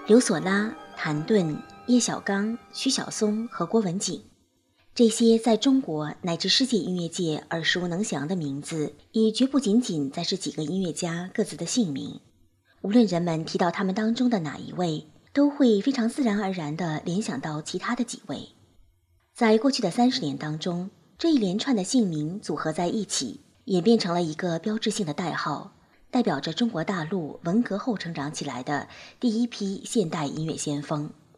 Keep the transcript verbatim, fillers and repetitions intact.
刘索拉、谭盾、叶小刚、徐小松和郭文景，这些在中国乃至世界音乐界耳熟能详的名字，已绝不仅仅在这几个音乐家各自的姓名。无论人们提到他们当中的哪一位，都会非常自然而然地联想到其他的几位。在过去的三十年当中，这一连串的姓名组合在一起，演变成了一个标志性的代号，代表着中国大陆文革后成长起来的第一批现代音乐先锋。